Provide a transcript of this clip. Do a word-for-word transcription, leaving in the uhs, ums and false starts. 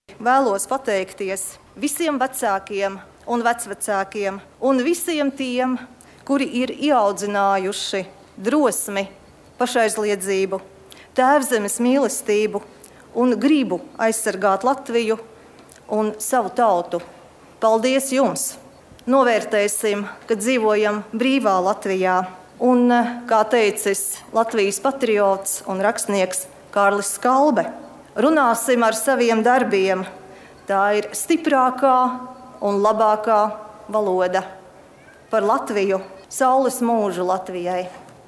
Vēlos pateikties visiem vecākiem un vecvecākiem un visiem tiem, kuri ir ieaudzinājuši drosmi, pašaizliedzību, tēvzemes mīlestību un gribu aizsargāt Latviju un savu tautu. Paldies jums! Novērtēsim, ka dzīvojam brīvā Latvijā. Un, kā teicis Latvijas patriots un rakstnieks Kārlis Skalbe, runāsim ar saviem darbiem. Tā ir stiprākā un labākā valoda. Par Latviju, saules mūžu Latvijai!